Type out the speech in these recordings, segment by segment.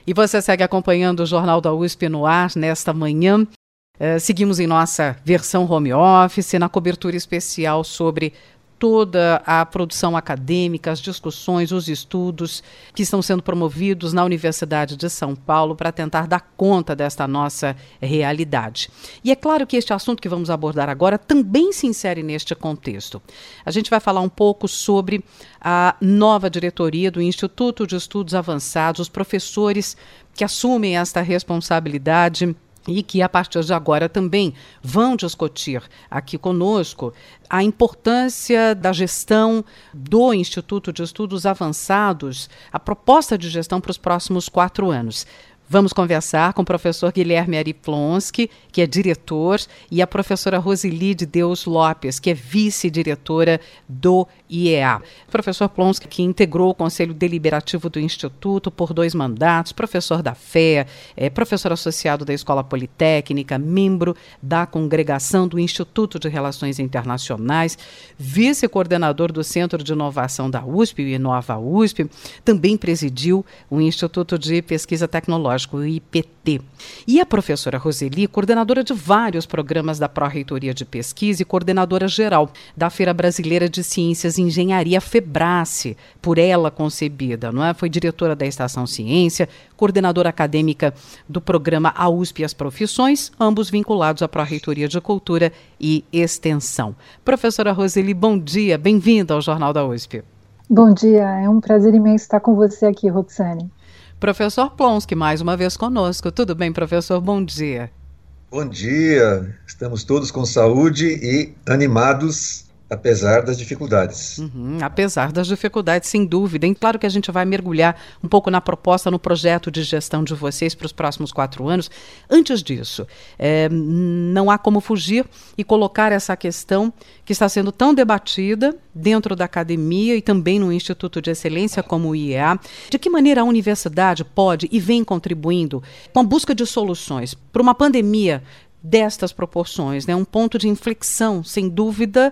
E você segue acompanhando o Jornal da USP no ar nesta manhã. Seguimos em nossa versão home office, na cobertura especial sobre toda a produção acadêmica, as discussões, os estudos que estão sendo promovidos na Universidade de São Paulo para tentar dar conta desta nossa realidade. E é claro que este assunto que vamos abordar agora também se insere neste contexto. A gente vai falar um pouco sobre a nova diretoria do Instituto de Estudos Avançados, os professores que assumem esta responsabilidade e que, a partir de agora, também vão discutir aqui conosco a importância da gestão do Instituto de Estudos Avançados, a proposta de gestão para os próximos 4 anos. Vamos conversar com o professor Guilherme Ari Plonsky, que é diretor, e a professora Roseli de Deus Lopes, que é vice-diretora do IEA. Professor Plonsky, que integrou o Conselho Deliberativo do Instituto por 2 mandatos, professor da FEA, professor associado da Escola Politécnica, membro da Congregação do Instituto de Relações Internacionais, vice-coordenador do Centro de Inovação da USP, o Inova USP, também presidiu o Instituto de Pesquisa Tecnológica, o IPT. E a professora Roseli, coordenadora de vários programas da Pró-Reitoria de Pesquisa e coordenadora geral da Feira Brasileira de Ciências e Engenharia, FEBRACE, por ela concebida, não é? Foi diretora da Estação Ciência, coordenadora acadêmica do programa A USP e as Profissões, ambos vinculados à Pró-Reitoria de Cultura e Extensão. Professora Roseli, bom dia, bem-vinda ao Jornal da USP. Bom dia, é um prazer imenso estar com você aqui, Roxane. Professor Plonsky, mais uma vez conosco. Tudo bem, professor? Bom dia. Bom dia. Estamos todos com saúde e animados, apesar das dificuldades. Apesar das dificuldades, sem dúvida. E claro que a gente vai mergulhar um pouco na proposta, no projeto de gestão de vocês para os próximos 4 anos. Antes disso, não há como fugir e colocar essa questão que está sendo tão debatida dentro da academia e também no Instituto de Excelência como o IEA. De que maneira a universidade pode e vem contribuindo com a busca de soluções para uma destas proporções, né? Um ponto de inflexão, sem dúvida,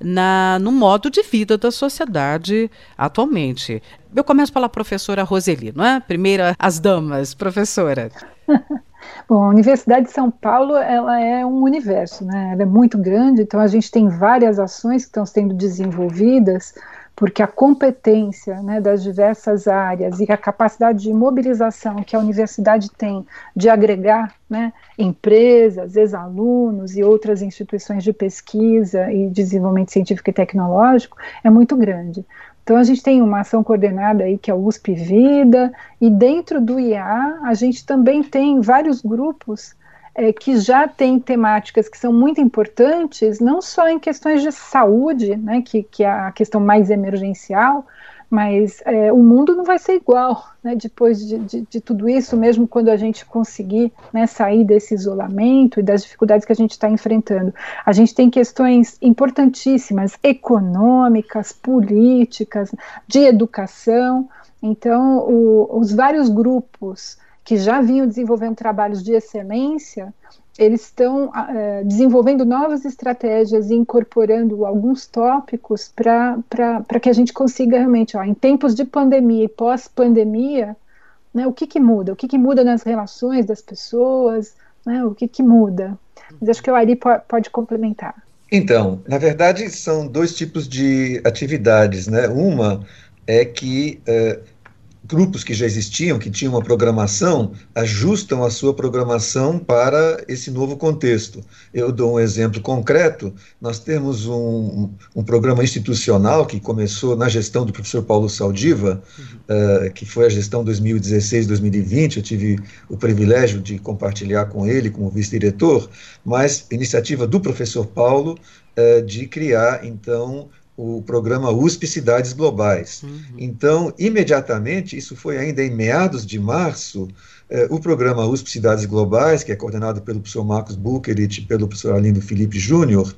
no modo de vida da sociedade atualmente. Eu começo pela professora Roseli, não é? Primeiro, as damas, professora. Bom, a Universidade de São Paulo, ela é um universo, né? Ela é muito grande, então a gente tem várias ações que estão sendo desenvolvidas, porque a competência, né, das diversas áreas e a capacidade de mobilização que a universidade tem de agregar, né, empresas, ex-alunos e outras instituições de pesquisa e desenvolvimento científico e tecnológico é muito grande. Então a gente tem uma ação coordenada aí que é a USP Vida, e dentro do IEA a gente também tem vários grupos que já têm temáticas que são muito importantes, não só em questões de saúde, né, que é a questão mais emergencial, mas o mundo não vai ser igual, né, depois de tudo isso, mesmo quando a gente conseguir, né, sair desse isolamento e das dificuldades que a gente está enfrentando. A gente tem questões importantíssimas, econômicas, políticas, de educação. Então, os vários grupos que já vinham desenvolvendo trabalhos de excelência, eles estão desenvolvendo novas estratégias e incorporando alguns tópicos para que a gente consiga realmente, em tempos de pandemia e pós-pandemia, né, o que muda? O que muda nas relações das pessoas? Né, o que muda? Mas acho que o Ari pode complementar. Então, na verdade, são 2 tipos de atividades, né? Uma é que grupos que já existiam, que tinham uma programação, ajustam a sua programação para esse novo contexto. Eu dou um exemplo concreto. Nós temos um programa institucional que começou na gestão do professor Paulo Saldiva, que foi a gestão 2016-2020, eu tive o privilégio de compartilhar com ele como vice-diretor, mas iniciativa do professor Paulo de criar, então, o programa USP Cidades Globais. Então, imediatamente, isso foi ainda em meados de março, o programa USP Cidades Globais, que é coordenado pelo professor Marcos Bucherit e pelo professor Arlindo Felipe Júnior,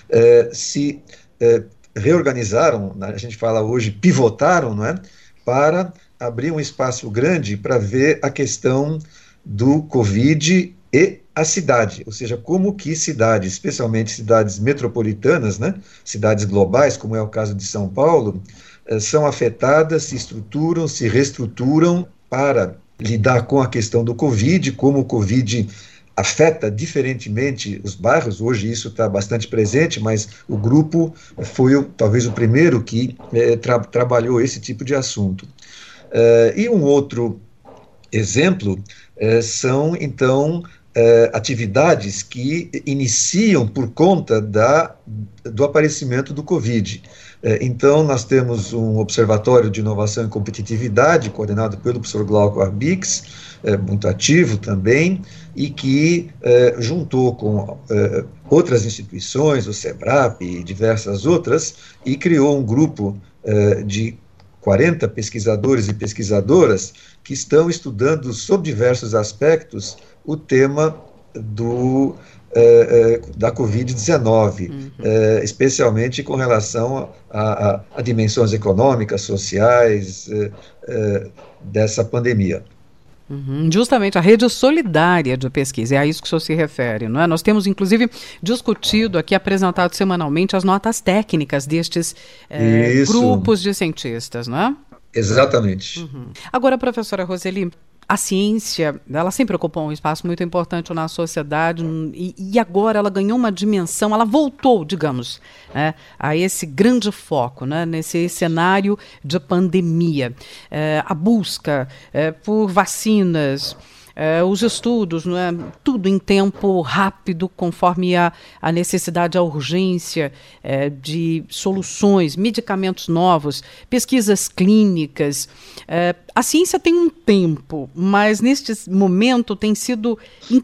se reorganizaram, a gente fala hoje, pivotaram, não é? Para abrir um espaço grande para ver a questão do Covid e a cidade, ou seja, como que cidades, especialmente cidades metropolitanas, né, cidades globais, como é o caso de São Paulo, são afetadas, se estruturam, se reestruturam para lidar com a questão do Covid, como o Covid afeta diferentemente os bairros. Hoje isso está bastante presente, mas o grupo foi talvez o primeiro que trabalhou esse tipo de assunto. E um outro exemplo são, então, atividades que iniciam por conta do aparecimento do Covid. Então, nós temos um observatório de inovação e competitividade, coordenado pelo professor Glauco Arbix, muito ativo também, e que juntou com outras instituições, o SEBRAP e diversas outras, e criou um grupo de 40 pesquisadores e pesquisadoras que estão estudando, sob diversos aspectos, o tema da Covid-19, especialmente com relação a dimensões econômicas, sociais dessa pandemia. Justamente a rede solidária de pesquisa, é a isso que o senhor se refere, não é? Nós temos, inclusive, discutido aqui, apresentado semanalmente as notas técnicas destes grupos de cientistas, não é? Exatamente. Agora, professora Roseli, a ciência, ela sempre ocupou um espaço muito importante na sociedade e agora ela ganhou uma dimensão, ela voltou, digamos, né, a esse grande foco, né, nesse cenário de pandemia. A busca por vacinas, os estudos, não é? Tudo em tempo rápido, conforme a necessidade, a urgência de soluções, medicamentos novos, pesquisas clínicas. A ciência tem um tempo, mas neste momento tem sido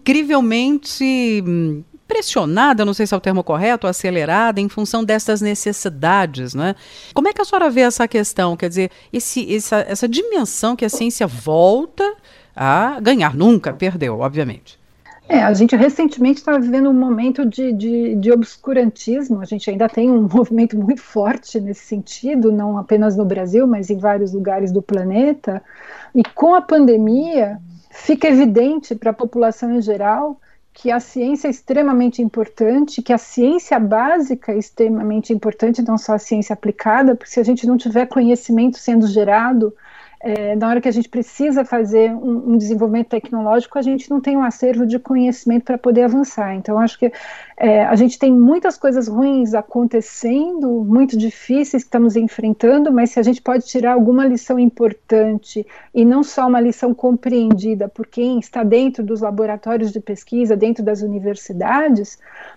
incrivelmente pressionada, não sei se é o termo correto, acelerada, em função dessas necessidades, né? Como é que a senhora vê essa questão? Quer dizer, essa dimensão que a ciência volta a ganhar, nunca perdeu, obviamente. A gente recentemente está vivendo um momento de obscurantismo. A gente ainda tem um movimento muito forte nesse sentido, não apenas no Brasil, mas em vários lugares do planeta. E com a pandemia, fica evidente para a população em geral que a ciência é extremamente importante, que a ciência básica é extremamente importante, não só a ciência aplicada, porque se a gente não tiver conhecimento sendo gerado, na hora que a gente precisa fazer um desenvolvimento tecnológico, a gente não tem um acervo de conhecimento para poder avançar. Então, acho que a gente tem muitas coisas ruins acontecendo, muito difíceis que estamos enfrentando, mas se a gente pode tirar alguma lição importante, e não só uma lição compreendida por quem está dentro dos laboratórios de pesquisa, dentro das universidades,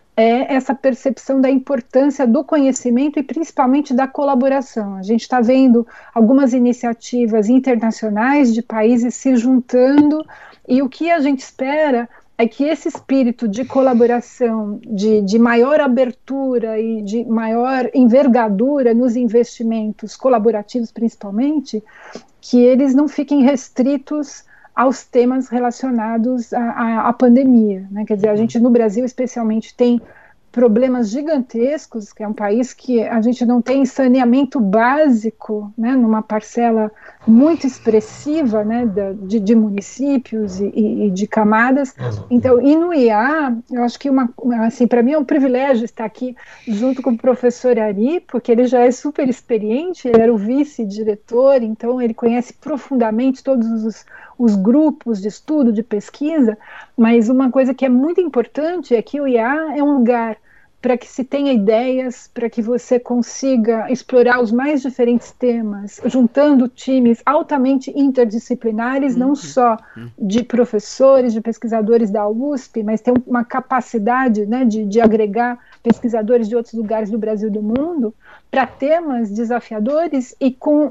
é essa percepção da importância do conhecimento e principalmente da colaboração. A gente está vendo algumas iniciativas internacionais de países se juntando, e o que a gente espera é que esse espírito de colaboração, de maior abertura e de maior envergadura nos investimentos colaborativos principalmente, que eles não fiquem restritos aos temas relacionados à pandemia, né? Quer dizer, a gente no Brasil especialmente tem problemas gigantescos, que é um país que a gente não tem saneamento básico, né, numa parcela muito expressiva, né, de municípios e de camadas. Então, e no IA, eu acho que assim, para mim é um privilégio estar aqui junto com o professor Ari, porque ele já é super experiente, ele era o vice-diretor, então ele conhece profundamente todos os grupos de estudo, de pesquisa, mas uma coisa que é muito importante é que o IA é um lugar para que se tenha ideias, para que você consiga explorar os mais diferentes temas, juntando times altamente interdisciplinares, não só de professores, de pesquisadores da USP, mas tem uma capacidade, né, de agregar pesquisadores de outros lugares do Brasil e do mundo, para temas desafiadores e com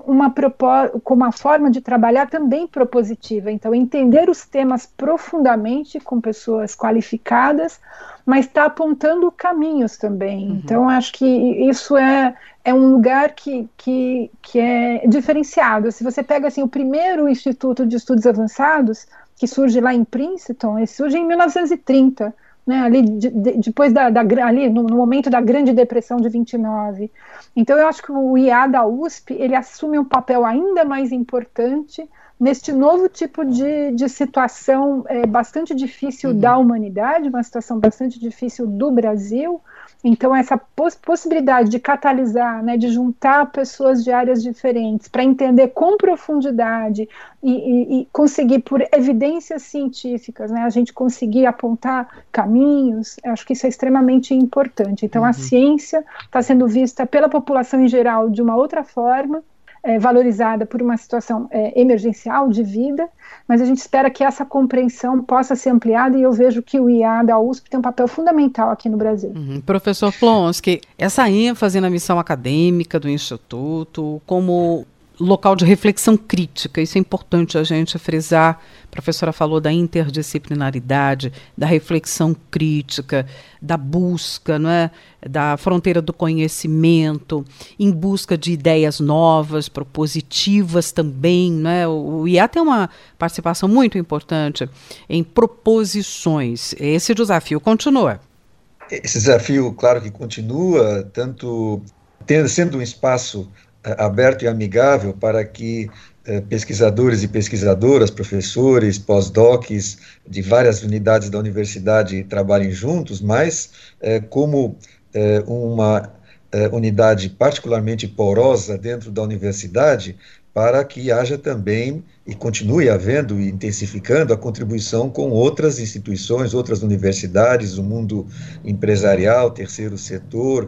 uma forma de trabalhar também propositiva. Então, entender os temas profundamente com pessoas qualificadas, mas está apontando caminhos também. Então, acho que isso é um lugar que é diferenciado. Se você pega assim, o primeiro Instituto de Estudos Avançados, que surge lá em Princeton, ele surge em 1930, né, ali depois ali no momento da Grande Depressão de 29. Então eu acho que o IA da USP, ele assume um papel ainda mais importante neste novo tipo de situação bastante difícil da humanidade, uma situação bastante difícil do Brasil, Então, essa possibilidade de catalisar, né, de juntar pessoas de áreas diferentes para entender com profundidade e conseguir, por evidências científicas, né, a gente conseguir apontar caminhos, acho que isso é extremamente importante. Então, a ciência está sendo vista pela população em geral de uma outra forma, valorizada por uma situação emergencial de vida, mas a gente espera que essa compreensão possa ser ampliada, e eu vejo que o IA da USP tem um papel fundamental aqui no Brasil. Professor Plonsky, essa ênfase na missão acadêmica do Instituto como local de reflexão crítica, isso é importante a gente frisar. A professora falou da interdisciplinaridade, da reflexão crítica, da busca, não é, da fronteira do conhecimento, em busca de ideias novas, propositivas também, não é? O IA tem uma participação muito importante em proposições. Esse desafio continua. Esse desafio, claro que continua, tanto sendo um espaço aberto e amigável para que pesquisadores e pesquisadoras, professores, pós-docs de várias unidades da universidade trabalhem juntos, mas como uma unidade particularmente porosa dentro da universidade, para que haja também, e continue havendo e intensificando, a contribuição com outras instituições, outras universidades, o mundo empresarial, terceiro setor,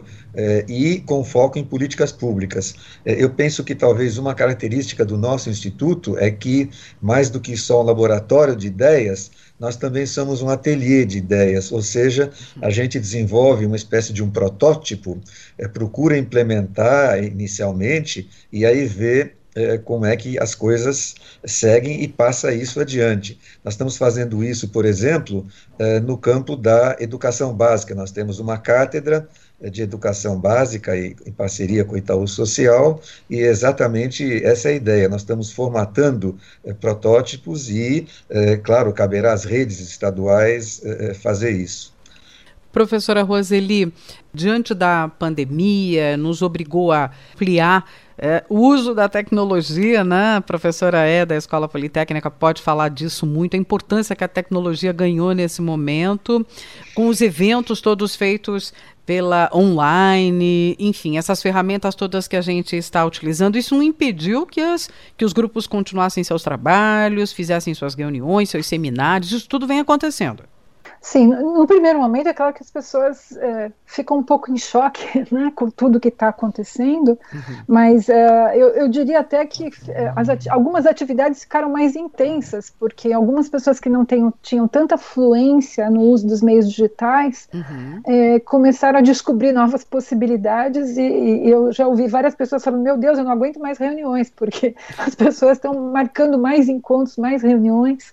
e com foco em políticas públicas. Eu penso que talvez uma característica do nosso instituto é que, mais do que só um laboratório de ideias, nós também somos um ateliê de ideias, ou seja, a gente desenvolve uma espécie de um protótipo, procura implementar inicialmente, e aí vê como é que as coisas seguem e passa isso adiante. Nós estamos fazendo isso, por exemplo, no campo da educação básica. Nós temos uma cátedra de educação básica em parceria com o Itaú Social, e exatamente essa é a ideia. Nós estamos formatando protótipos e, claro, caberá às redes estaduais fazer isso. Professora Roseli, diante da pandemia, nos obrigou a ampliar o uso da tecnologia, né? A professora da Escola Politécnica pode falar disso muito, a importância que a tecnologia ganhou nesse momento, com os eventos todos feitos pela online, enfim, essas ferramentas todas que a gente está utilizando. Isso não impediu que os grupos continuassem seus trabalhos, fizessem suas reuniões, seus seminários, isso tudo vem acontecendo. Sim, no primeiro momento é claro que as pessoas ficam um pouco em choque, né, com tudo que está acontecendo, mas eu diria até que algumas atividades ficaram mais intensas, porque algumas pessoas que não tinham tanta fluência no uso dos meios digitais começaram a descobrir novas possibilidades, e eu já ouvi várias pessoas falando: meu Deus, eu não aguento mais reuniões, porque as pessoas estão marcando mais encontros, mais reuniões.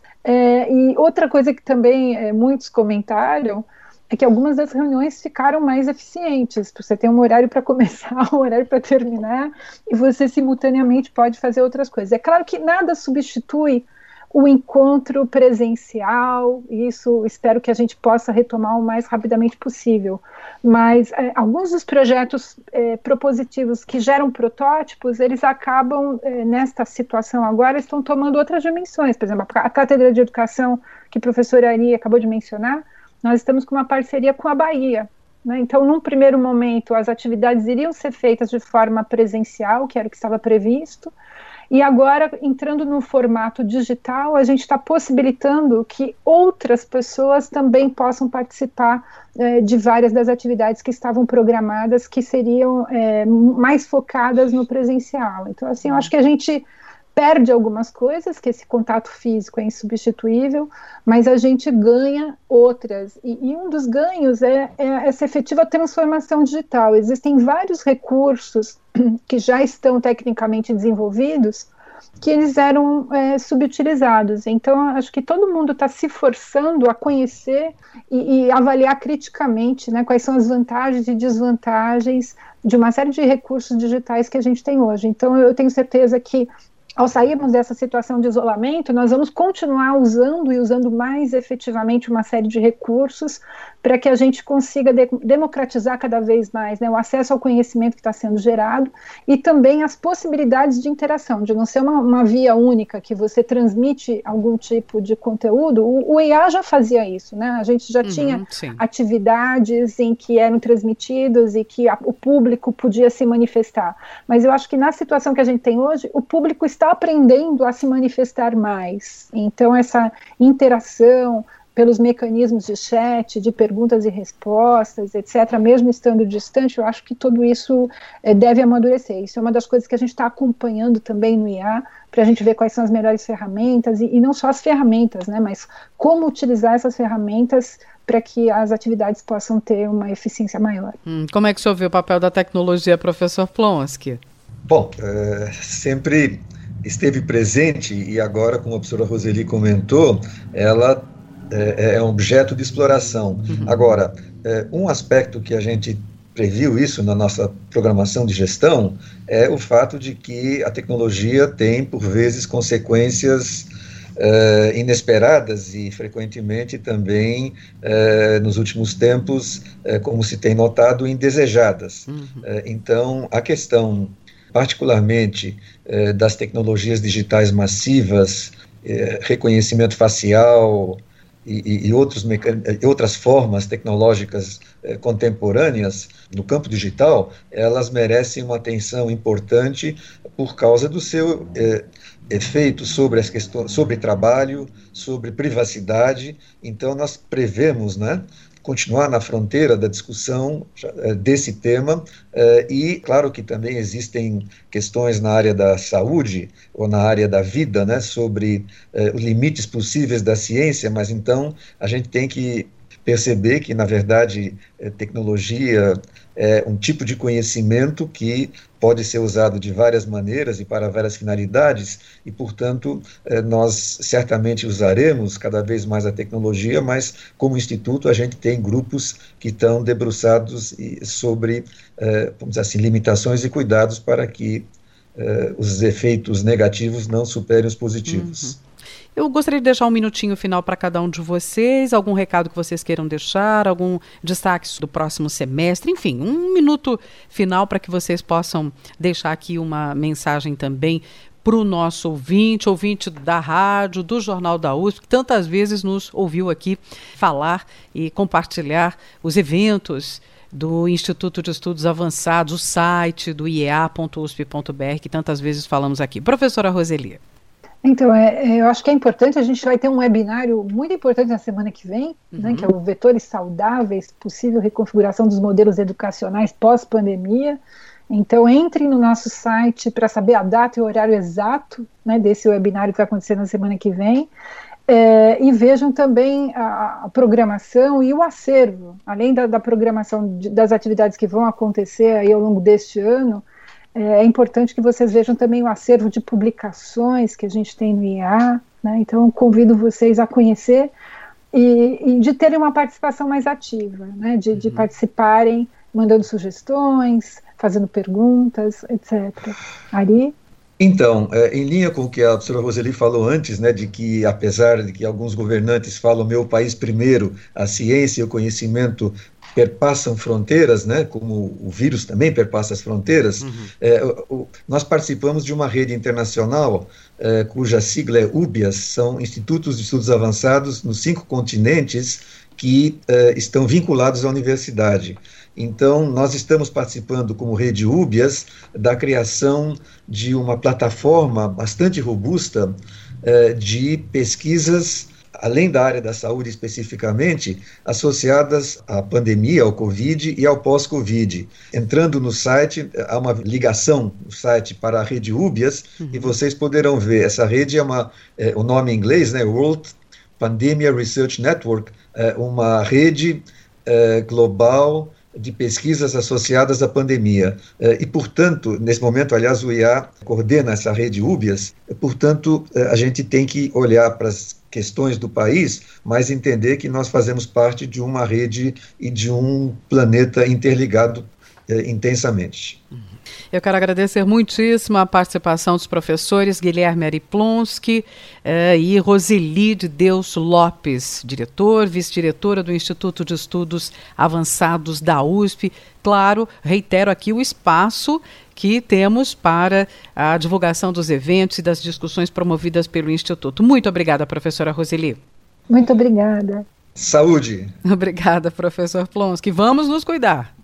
E outra coisa que também muitos comentaram é que algumas das reuniões ficaram mais eficientes. Você tem um horário para começar, um horário para terminar, e você simultaneamente pode fazer outras coisas. É claro que nada substitui o encontro presencial, e isso espero que a gente possa retomar o mais rapidamente possível. Mas alguns dos projetos propositivos que geram protótipos, eles acabam, nesta situação agora, estão tomando outras dimensões. Por exemplo, a Cátedra de Educação, que a professora Ari acabou de mencionar, nós estamos com uma parceria com a Bahia, né? Então, num primeiro momento, as atividades iriam ser feitas de forma presencial, que era o que estava previsto, e agora, entrando no formato digital, a gente está possibilitando que outras pessoas também possam participar de várias das atividades que estavam programadas, que seriam mais focadas no presencial. Então, assim, eu acho que a gente perde algumas coisas, que esse contato físico é insubstituível, mas a gente ganha outras, e um dos ganhos é essa efetiva transformação digital. Existem vários recursos que já estão tecnicamente desenvolvidos, que eles eram subutilizados. Então, acho que todo mundo está se forçando a conhecer e avaliar criticamente, né, quais são as vantagens e desvantagens de uma série de recursos digitais que a gente tem hoje. Então, eu tenho certeza que ao sairmos dessa situação de isolamento, nós vamos continuar usando mais efetivamente uma série de recursos para que a gente consiga democratizar cada vez mais, né, o acesso ao conhecimento que está sendo gerado e também as possibilidades de interação, de não ser uma via única que você transmite algum tipo de conteúdo. O IA já fazia isso, né? A gente já tinha atividades em que eram transmitidos e que o público podia se manifestar. Mas eu acho que na situação que a gente tem hoje, o público está aprendendo a se manifestar mais. Então, essa interação pelos mecanismos de chat, de perguntas e respostas, etc., mesmo estando distante, eu acho que tudo isso deve amadurecer. Isso é uma das coisas que a gente está acompanhando também no IA, para a gente ver quais são as melhores ferramentas, e não só as ferramentas, né, mas como utilizar essas ferramentas para que as atividades possam ter uma eficiência maior. Como é que o senhor vê o papel da tecnologia, professor Plonsky? Bom, sempre esteve presente, e agora, como a professora Roseli comentou, ela é um objeto de exploração. Agora, um aspecto que a gente previu isso na nossa programação de gestão é o fato de que a tecnologia tem, por vezes, consequências inesperadas e, frequentemente, também, nos últimos tempos, como se tem notado, indesejadas. Então, a questão, particularmente, das tecnologias digitais massivas, reconhecimento facial, e outras formas tecnológicas contemporâneas no campo digital, elas merecem uma atenção importante por causa do seu efeito sobre as questões, sobre trabalho, sobre privacidade. Então, nós prevemos, né, continuar na fronteira da discussão desse tema, e claro que também existem questões na área da saúde ou na área da vida, né, sobre os limites possíveis da ciência, mas então a gente tem que perceber que, na verdade, tecnologia é um tipo de conhecimento que pode ser usado de várias maneiras e para várias finalidades, e, portanto, nós certamente usaremos cada vez mais a tecnologia, mas, como Instituto, a gente tem grupos que estão debruçados sobre, vamos dizer assim, limitações e cuidados para que os efeitos negativos não superem os positivos. Eu gostaria de deixar um minutinho final para cada um de vocês, algum recado que vocês queiram deixar, algum destaque do próximo semestre, enfim, um minuto final para que vocês possam deixar aqui uma mensagem também para o nosso ouvinte da rádio, do Jornal da USP, que tantas vezes nos ouviu aqui falar e compartilhar os eventos do Instituto de Estudos Avançados, o site do iea.usp.br, que tantas vezes falamos aqui. Professora Roseli. Então, eu acho que é importante, a gente vai ter um webinário muito importante na semana que vem, né, que é o Vetores Saudáveis, possível reconfiguração dos modelos educacionais pós-pandemia. Então, entrem no nosso site para saber a data e o horário exato, né, desse webinário que vai acontecer na semana que vem, e vejam também a programação e o acervo, além da programação das atividades que vão acontecer aí ao longo deste ano. É importante que vocês vejam também o acervo de publicações que a gente tem no IA, né? Então, convido vocês a conhecer e de terem uma participação mais ativa, né? De participarem, mandando sugestões, fazendo perguntas, etc. Ari? Então, em linha com o que a professora Roseli falou antes, né, de que, apesar de que alguns governantes falam meu país primeiro, a ciência e o conhecimento perpassam fronteiras, né, como o vírus também perpassa as fronteiras, nós participamos de uma rede internacional cuja sigla é UBIAS, são Institutos de Estudos Avançados nos 5 continentes que estão vinculados à universidade. Então, nós estamos participando como rede UBIAS da criação de uma plataforma bastante robusta de pesquisas, além da área da saúde especificamente, associadas à pandemia, ao Covid e ao pós-Covid. Entrando no site, há uma ligação no site para a rede UBIAS, e vocês poderão ver, essa rede o nome em inglês, né, World Pandemia Research Network, uma rede global de pesquisas associadas à pandemia. E, portanto, nesse momento, aliás, o IA coordena essa rede UBIAS, portanto, a gente tem que olhar para as questões do país, mas entender que nós fazemos parte de uma rede e de um planeta interligado intensamente. Eu quero agradecer muitíssimo a participação dos professores Guilherme Ariplonski e Roseli de Deus Lopes, diretor, vice-diretora do Instituto de Estudos Avançados da USP. Claro, reitero aqui o espaço que temos para a divulgação dos eventos e das discussões promovidas pelo Instituto. Muito obrigada, professora Roseli. Muito obrigada. Saúde. Obrigada, professor Plonsky. Vamos nos cuidar.